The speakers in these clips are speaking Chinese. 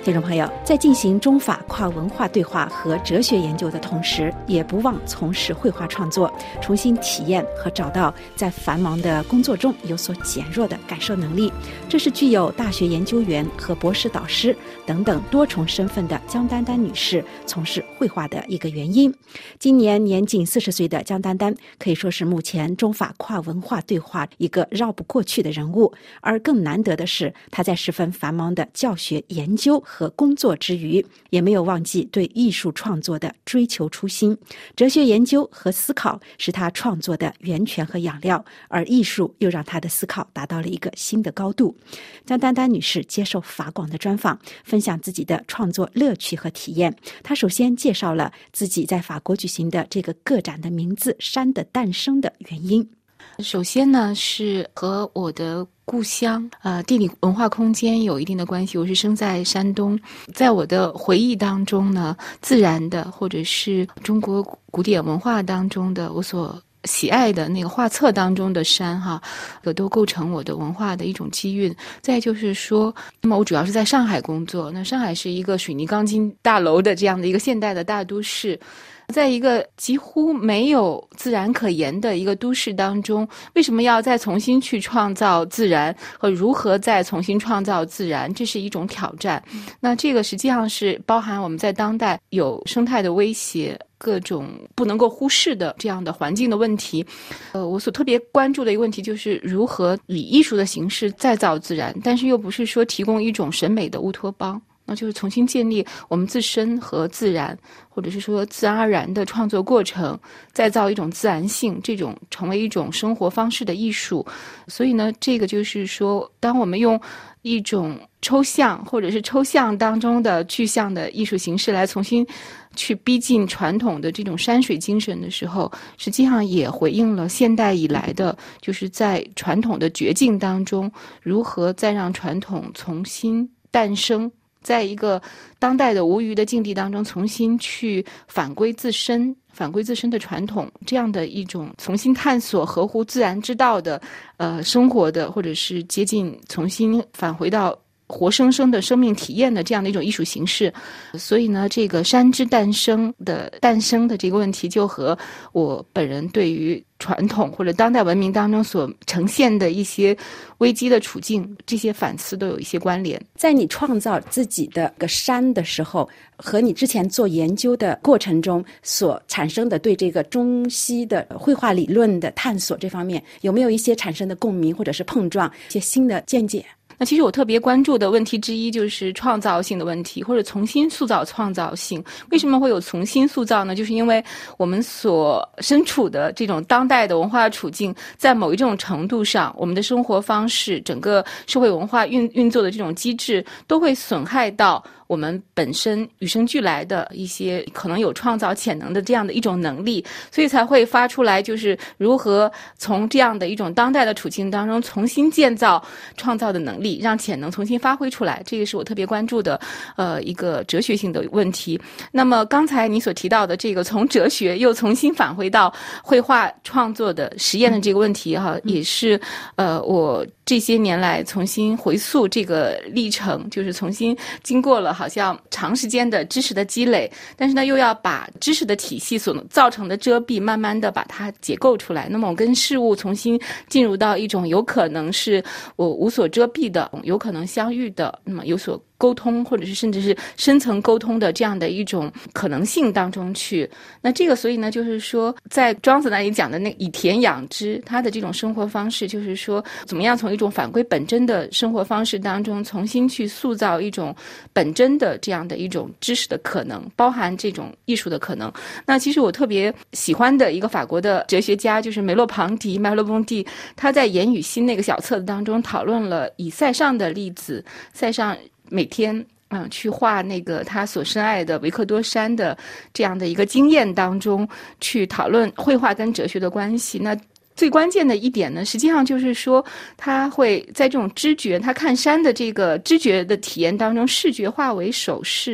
听众朋友，在进行中法跨文化对话和哲学研究的同时，也不忘从事绘画创作，重新体验和找到在繁忙的工作中有所减弱的感受能力。这是具有大学研究员和博士导师等等多重身份的江丹丹女士从事绘画的一个原因。今年年仅40岁的江丹丹可以说是目前中法跨文化对话一个绕不过去的人物，而更难得的是，她在十分繁忙的教学研究和工作之余，也没有忘记对艺术创作的追求初心。哲学研究和思考是他创作的源泉和养料，而艺术又让他的思考达到了一个新的高度。江丹丹女士接受法广的专访，分享自己的创作乐趣和体验。她首先介绍了自己在法国举行的这个个展的名字《山的诞生》的原因。 首先呢，是和我的故乡地理文化空间有一定的关系。我是生在山东，在我的回忆当中呢，自然的或者是中国古典文化当中的我所喜爱的那个画册当中的山都构成我的文化的一种基蕴。再就是说，那么我主要是在上海工作，那上海是一个水泥钢筋大楼的这样的一个现代的大都市，在一个几乎没有自然可言的一个都市当中，为什么要再重新去创造自然，和如何再重新创造自然，这是一种挑战。那这个实际上是包含我们在当代有生态的威胁，各种不能够忽视的这样的环境的问题。我所特别关注的一个问题就是如何以艺术的形式再造自然，但是又不是说提供一种审美的乌托邦，那就是重新建立我们自身和自然，或者是说自然而然的创作过程，再造一种自然性，这种成为一种生活方式的艺术。所以呢，这个就是说，当我们用一种抽象或者是抽象当中的具象的艺术形式来重新去逼近传统的这种山水精神的时候，实际上也回应了现代以来的就是在传统的绝境当中，如何再让传统重新诞生，在一个当代的无余的境地当中重新去返归自身的传统，这样的一种重新探索合乎自然之道的生活的，或者是接近重新返回到活生生的生命体验的这样的一种艺术形式。所以呢，这个山之诞生的这个问题，就和我本人对于传统或者当代文明当中所呈现的一些危机的处境，这些反思都有一些关联。 在你创造自己的个山的时候，和你之前做研究的过程中所产生的对这个中西的绘画理论的探索这方面，有没有一些产生的共鸣或者是碰撞，一些新的见解？ 那其实我特别关注的问题之一就是创造性的问题，或者重新塑造创造性。为什么会有重新塑造呢？就是因为我们所身处的这种当代的文化处境，在某一种程度上，我们的生活方式，整个社会文化运作的这种机制，都会损害到我们本身与生俱来的一些可能有创造潜能的这样的一种能力，所以才会发出来就是如何从这样的一种当代的处境当中重新建造创造的能力，让潜能重新发挥出来。这个是我特别关注的一个哲学性的问题。那么刚才你所提到的这个从哲学又重新返回到绘画创作的实验的这个问题也是我这些年来重新回溯这个历程，就是重新经过了好像长时间的知识的积累，但是呢又要把知识的体系所造成的遮蔽慢慢的把它解构出来。那么我跟事物重新进入到一种有可能是我无所遮蔽的，有可能相遇的，那么有所沟通，或者是甚至是深层沟通的这样的一种可能性当中去。那这个所以呢，就是说在庄子那里讲的那以田养之，他的这种生活方式，就是说怎么样从一种返归本真的生活方式当中重新去塑造一种本真的这样的一种知识的可能，包含这种艺术的可能。那其实我特别喜欢的一个法国的哲学家就是梅洛庞蒂 Merleau-Ponty， 他在言语心那个小册子当中讨论了以塞尚的例子，塞尚每天去画那个他所深爱的维克多山的这样的一个经验当中去讨论绘画跟哲学的关系。那最关键的一点呢，实际上就是说他会在这种知觉，他看山的这个知觉的体验当中，视觉化为手势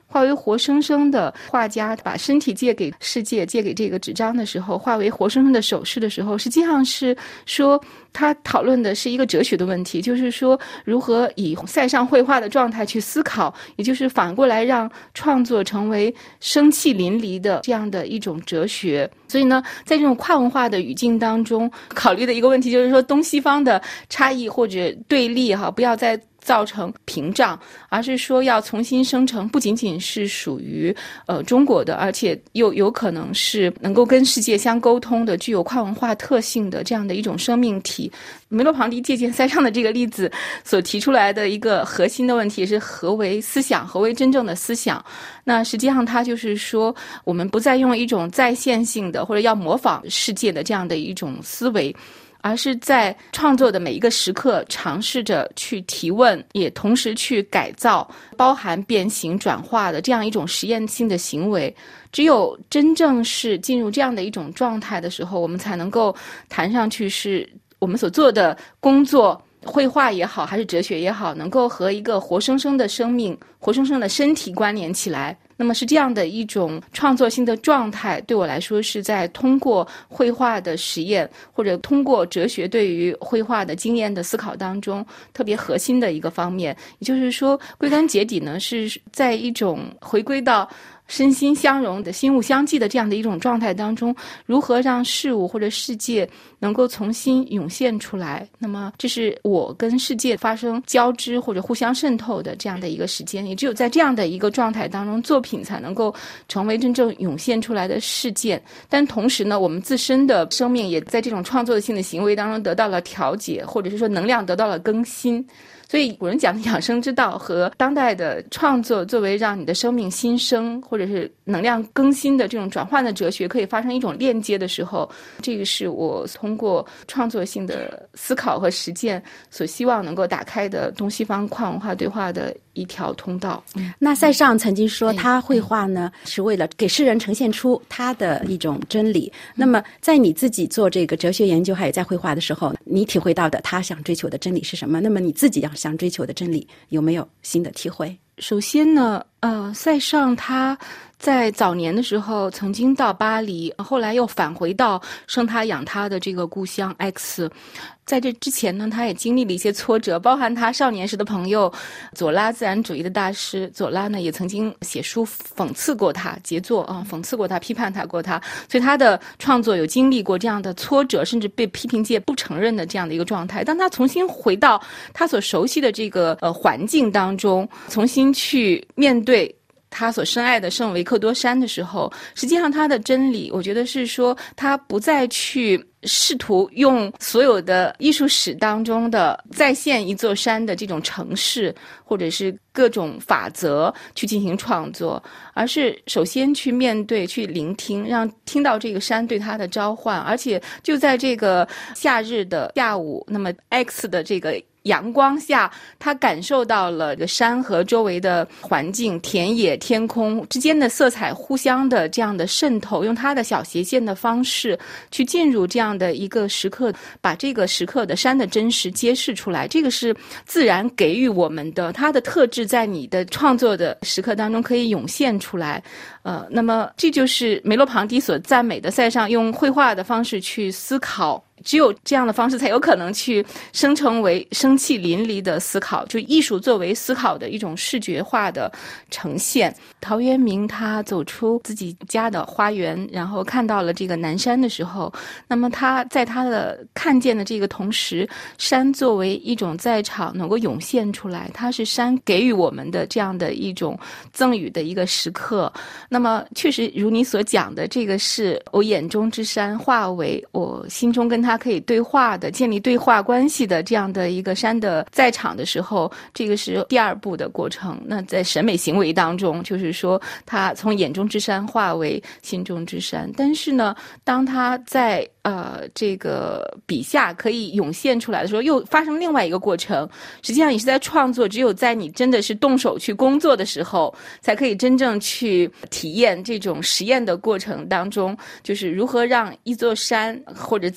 化为活生生的画家把身体借给世界，借给这个纸张的时候，化为活生生的首饰的时候，实际上是说他讨论的是一个哲学的问题，就是说如何以塞尚绘画的状态去思考，也就是反过来让创作成为生气淋漓的这样的一种哲学。所以呢，在这种跨文化的语境当中，考虑的一个问题就是说东西方的差异或者对立不要再造成屏障，而是说要重新生成不仅仅是属于中国的，而且又有可能是能够跟世界相沟通的，具有跨文化特性的这样的一种生命体。梅洛庞蒂借鉴塞尚的这个例子所提出来的一个核心的问题是何为思想，何为真正的思想。那实际上它就是说我们不再用一种再现性的或者要模仿世界的这样的一种思维，而是在创作的每一个时刻尝试着去提问，也同时去改造，包含变形转化的这样一种实验性的行为。只有真正是进入这样的一种状态的时候，我们才能够谈上去是我们所做的工作，绘画也好还是哲学也好，能够和一个活生生的生命，活生生的身体关联起来。那么是这样的一种创作性的状态，对我来说是在通过绘画的实验或者通过哲学对于绘画的经验的思考当中特别核心的一个方面。也就是说归根结底呢，是在一种回归到身心相融的心物相济的这样的一种状态当中，如何让事物或者世界能够重新涌现出来。那么这是我跟世界发生交织或者互相渗透的这样的一个时间，也只有在这样的一个状态当中，作品才能够成为真正涌现出来的事件。但同时呢，我们自身的生命也在这种创作性的行为当中得到了调节，或者是说能量得到了更新。所以古人讲的养生之道和当代的创作作为让你的生命新生或者是能量更新的这种转换的哲学可以发生一种链接的时候，这个是我通过创作性的思考和实践所希望能够打开的东西方跨文化对话的一条通道。 那塞尚曾经说他绘画呢是为了给世人呈现出他的一种真理。那么在你自己做这个哲学研究还有在绘画的时候，你体会到的他想追求的真理是什么？那么你自己想追求的真理有没有新的体会？ 首先呢，塞尚他在早年的时候曾经到巴黎，后来又返回到生他养他的这个故乡 X。在这之前呢，他也经历了一些挫折，包含他少年时的朋友左拉自然主义的大师左拉呢，也曾经写书讽刺过他，杰作讽刺过他，批判他过他，所以他的创作有经历过这样的挫折，甚至被批评界不承认的这样的一个状态。当他重新回到他所熟悉的这个环境当中，重新去面对他所深爱的圣维克多山的时候，实际上他的真理我觉得是说他不再去试图用所有的艺术史当中的再现一座山的这种程式或者是各种法则去进行创作，而是首先去面对去聆听，让听到这个山对他的召唤。而且就在这个夏日的下午，那么 X 的这个阳光下，他感受到了山和周围的环境、田野、天空之间的色彩互相的这样的渗透，用他的小斜线的方式去进入这样的一个时刻，把这个时刻的山的真实揭示出来。这个是自然给予我们的，它的特质在你的创作的时刻当中可以涌现出来。那么这就是梅洛庞蒂所赞美的塞尚用绘画的方式去思考，只有这样的方式才有可能去生成为生气淋漓的思考，就艺术作为思考的一种视觉化的呈现。陶渊明他走出自己家的花园，然后看到了这个南山的时候，那么他在他的看见的这个同时，山作为一种在场能够涌现出来，它是山给予我们的这样的一种赠予的一个时刻。那么确实如你所讲的，这个是我眼中之山化为我心中跟他可以对话的，建立对话关系的这样的一个山的在场的时候，这个是第二步的过程。那在审美行为当中，就是说他从眼中之山化为心中之山。但是呢，当他在这个笔下可以涌现出来的时候，又发生另外一个过程。实际上也是在创作，只有在你真的是动手去工作的时候，才可以真正去体验这种实验的过程当中，就是如何让一座山或者自然界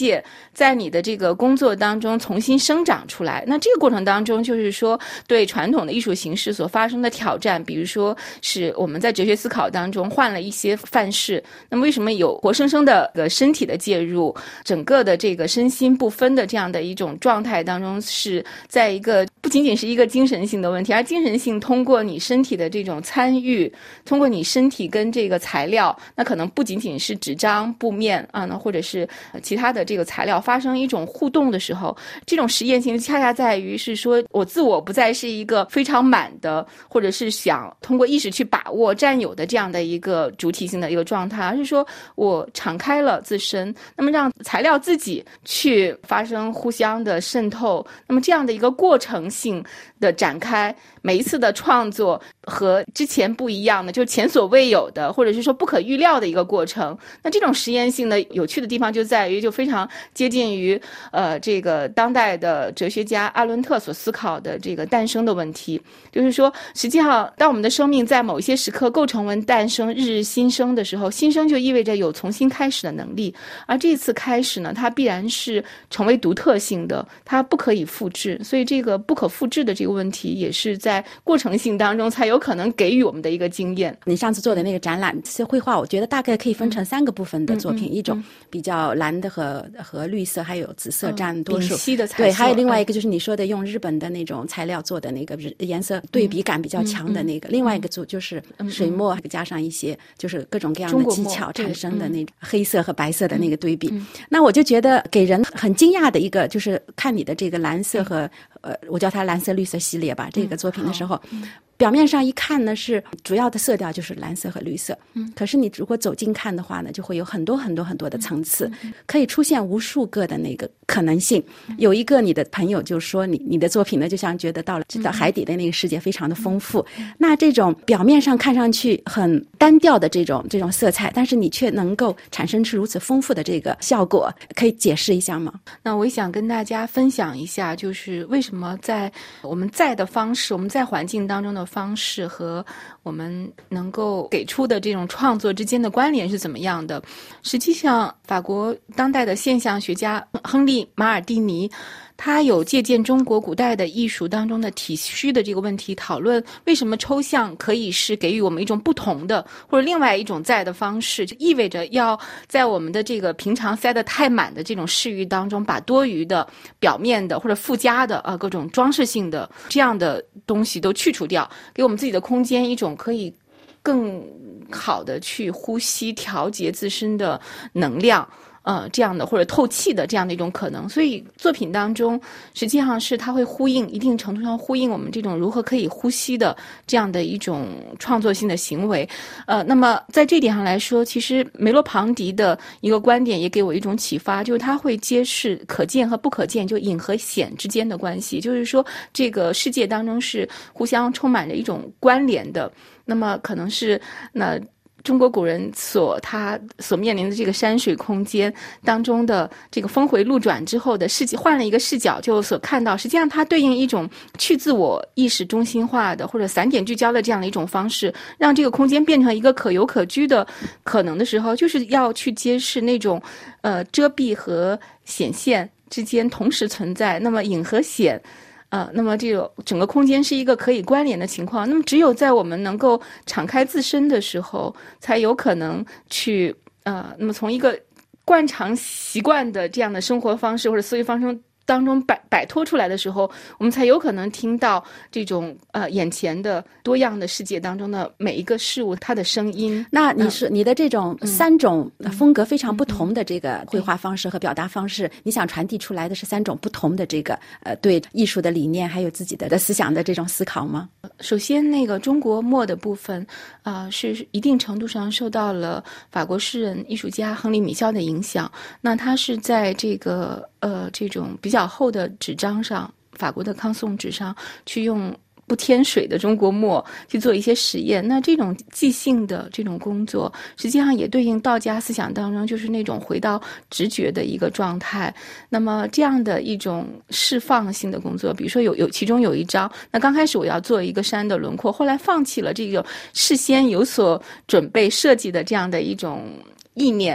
界在你的这个工作当中重新生长出来。那这个过程当中就是说对传统的艺术形式所发生的挑战，比如说是我们在哲学思考当中换了一些范式，那么为什么有活生生的身体的介入，整个的这个身心不分的这样的一种状态当中，是在一个不仅仅是一个精神性的问题，而精神性通过你身体的这种参与，通过你身体跟这个材料，那可能不仅仅是纸张布面啊，那或者是其他的这个材料发生一种互动的时候，这种实验性恰恰在于是说我自我不再是一个非常满的，或者是想通过意识去把握占有的这样的一个主体性的一个状态，而是说我敞开了自身，那么让材料自己去发生互相的渗透，那么这样的一个过程性的展开，每一次的创作和之前不一样的，就是前所未有的，或者是说不可预料的一个过程。那这种实验性的有趣的地方就在于，就非常接近于这个当代的哲学家阿伦特所思考的这个诞生的问题，就是说实际上当我们的生命在某一些时刻构成为诞生，日日新生的时候，新生就意味着有重新开始的能力，而这次开始呢，它必然是成为独特性的，它不可以复制，所以这个不可复制的这个问题也是在过程性当中才有可能给予我们的一个经验。 你上次做的那个展览是绘画，我觉得大概可以分成3个部分的作品，一种比较蓝的和绿色还有紫色占多数， 丙烯的彩色， 对，还有另外一个就是你说的用日本的那种材料做的那个颜色对比感比较强的那个，另外一个组就是水墨加上一些就是各种各样的技巧产生的那种黑色和白色的那个对比。那我就觉得给人很惊讶的一个就是看你的这个蓝色和我叫它蓝色绿色系列吧，这个作品的时候，表面上一看呢是主要的色调就是蓝色和绿色，可是你如果走近看的话呢，就会有很多很多很多的层次，可以出现无数个的那个可能性。有一个你的朋友就说你的作品呢，就像觉得到了海底的那个世界非常的丰富。那这种表面上看上去很单调的这种色彩，但是你却能够产生出如此丰富的这个效果，可以解释一下吗？ 那我也想跟大家分享一下，就是为什么在我们在的方式，我们在环境当中的方式和我们能够给出的这种创作之间的关联是怎么样的。实际上法国当代的现象学家亨利·马尔蒂尼，他有借鉴中国古代的艺术当中的体虚的这个问题，讨论为什么抽象可以是给予我们一种不同的或者另外一种在的方式，就意味着要在我们的这个平常塞得太满的这种视域当中，把多余的表面的或者附加的各种装饰性的这样的东西都去除掉，给我们自己的空间一种可以更好的去呼吸调节自身的能量，这样的或者透气的这样的一种可能。所以作品当中实际上是它会呼应，一定程度上呼应我们这种如何可以呼吸的这样的一种创作性的行为。那么在这点上来说，其实梅洛庞迪的一个观点也给我一种启发，就是他会揭示可见和不可见，就隐和显之间的关系，就是说这个世界当中是互相充满着一种关联的。那么可能是中国古人他所面临的这个山水空间当中的这个峰回路转之后的视角，换了一个视角就所看到，实际上它对应一种去自我意识中心化的或者散点聚焦的这样的一种方式，让这个空间变成一个可有可居的可能的时候，就是要去揭示那种遮蔽和显现之间同时存在，那么隐和显那么这个整个空间是一个可以关联的情况。那么只有在我们能够敞开自身的时候，才有可能去那么从一个惯常习惯的这样的生活方式或者思维方式当中摆脱出来的时候，我们才有可能听到这种眼前的多样的世界当中的每一个事物它的声音。 那你的这种3种风格非常不同的这个绘画方式和表达方式，你想传递出来的是3种不同的这个对艺术的理念还有自己的思想的这种思考吗？ 首先那个中国墨的部分是一定程度上受到了法国诗人艺术家亨利·米肖的影响。那他是在这个这种比较厚的纸张上，法国的康颂纸上去用不添水的中国墨去做一些实验。那这种即兴的这种工作实际上也对应道家思想当中就是那种回到直觉的一个状态。那么这样的一种释放性的工作，比如说其中有一张，那刚开始我要做一个山的轮廓，后来放弃了这个事先有所准备设计的这样的一种意念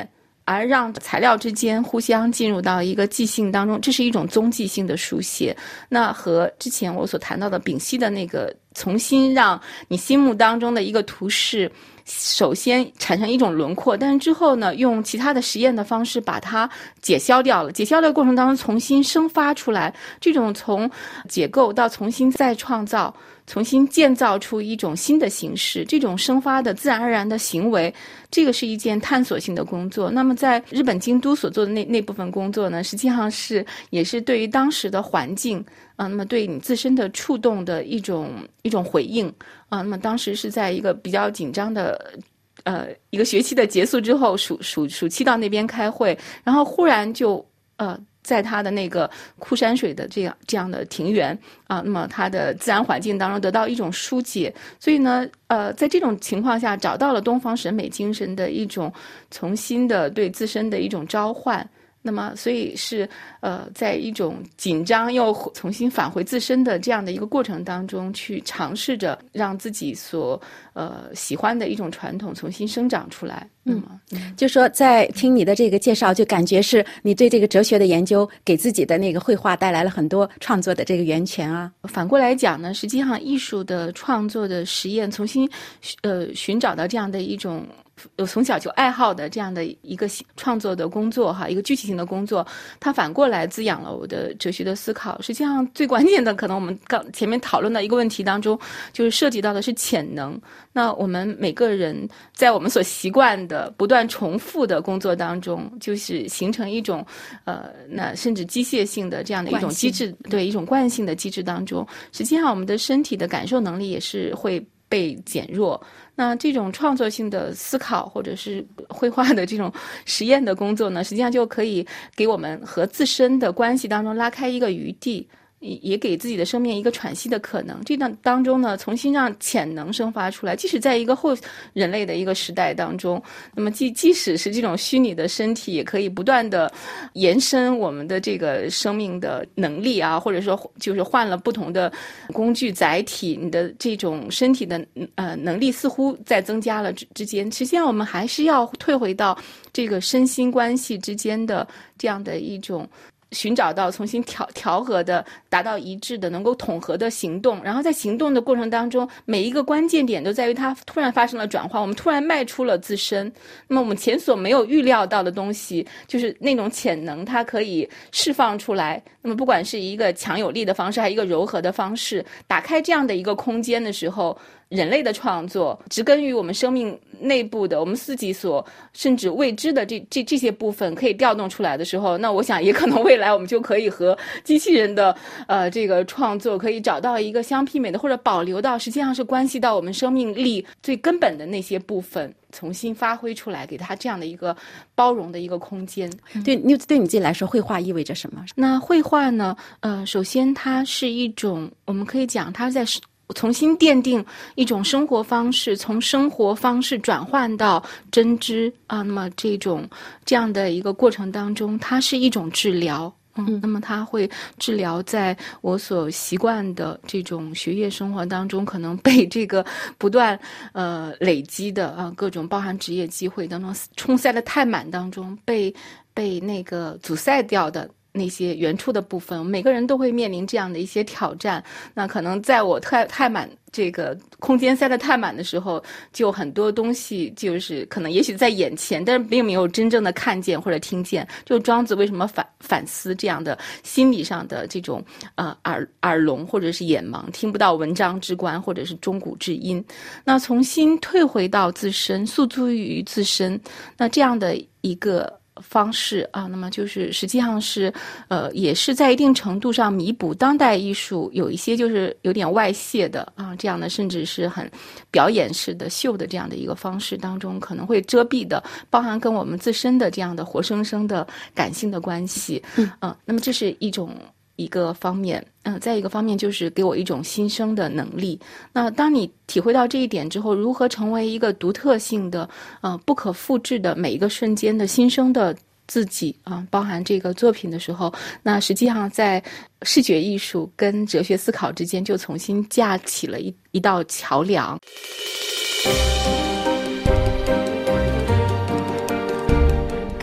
而让材料之间互相进入到一个即兴当中，这是一种踪迹性的书写。那和之前我所谈到的丙烯的那个重新让你心目当中的一个图示首先产生一种轮廓，但是之后呢，用其他的实验的方式把它解消掉了。解消的过程当中重新生发出来，这种从解构到重新再创造，重新建造出一种新的形式，这种生发的自然而然的行为，这个是一件探索性的工作。那么在日本京都所做的那部分工作呢，实际上也是对于当时的环境那么对你自身的触动的一种回应那么当时是在一个比较紧张的一个学期的结束之后，暑期到那边开会，然后忽然就在他的那个枯山水的这样的庭园那么他的自然环境当中得到一种疏解，所以呢在这种情况下找到了东方审美精神的一种重新的对自身的一种召唤。那么所以是在一种紧张又重新返回自身的这样的一个过程当中，去尝试着让自己所喜欢的一种传统重新生长出来。 就说在听你的这个介绍，就感觉是你对这个哲学的研究给自己的那个绘画带来了很多创作的这个源泉啊。 反过来讲呢，实际上艺术的创作的实验，重新寻找到这样的一种从小就爱好的这样的一个创作的工作一个具体性的工作，它反过来滋养了我的哲学的思考。实际上最关键的，可能我们刚前面讨论的一个问题当中，就是涉及到的是潜能。那我们每个人在我们所习惯的不断重复的工作当中，就是形成一种那甚至机械性的这样的一种机制，对一种惯性的机制当中，实际上我们的身体的感受能力也是会被减弱。那这种创作性的思考或者是绘画的这种实验的工作呢，实际上就可以给我们和自身的关系当中拉开一个余地，也给自己的生命一个喘息的可能。这当中呢，重新让潜能生发出来。即使在一个后人类的一个时代当中，那么即使是这种虚拟的身体，也可以不断的延伸我们的这个生命的能力或者说就是换了不同的工具载体，你的这种身体的能力似乎在增加了之间，实际上我们还是要退回到这个身心关系之间的这样的一种寻找到重新调和的达到一致的能够统合的行动。然后在行动的过程当中，每一个关键点都在于它突然发生了转换，我们突然迈出了自身，那么我们前所没有预料到的东西，就是那种潜能它可以释放出来。那么不管是一个强有力的方式还是一个柔和的方式，打开这样的一个空间的时候，人类的创作植根于我们生命内部的我们自己所甚至未知的这些部分可以调动出来的时候，那我想也可能未来我们就可以和机器人的这个创作可以找到一个相媲美的，或者保留到实际上是关系到我们生命力最根本的那些部分重新发挥出来，给它这样的一个包容的一个空间。 对你自己来说，绘画意味着什么？ 那绘画呢首先它是一种，我们可以讲它在重新奠定一种生活方式，从生活方式转换到真知那么这样的一个过程当中，它是一种治疗。那么它会治疗在我所习惯的这种学业生活当中可能被这个不断累积的各种包含职业机会当中冲塞的太满当中被那个阻塞掉的那些原初的部分，每个人都会面临这样的一些挑战。那可能在我太满这个空间塞得太满的时候，就很多东西就是可能也许在眼前，但是并没有真正的看见或者听见。就庄子为什么反思这样的心理上的这种耳聋或者是眼盲，听不到文章之观或者是钟鼓之音。那重新退回到自身，诉诸于自身，那这样的一个方式那么就是实际上是也是在一定程度上弥补当代艺术有一些就是有点外泄的这样的甚至是很表演式的秀的这样的一个方式当中可能会遮蔽的包含跟我们自身的这样的活生生的感性的关系。那么这是一个方面。再一个方面就是给我一种新生的能力。那当你体会到这一点之后，如何成为一个独特性的不可复制的每一个瞬间的新生的自己包含这个作品的时候，那实际上在视觉艺术跟哲学思考之间就重新架起了一道桥梁。 感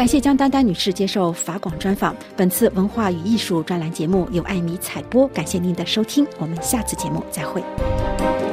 感谢江丹丹女士接受法广专访。本次文化与艺术专栏节目由艾米采播，感谢您的收听，我们下次节目再会。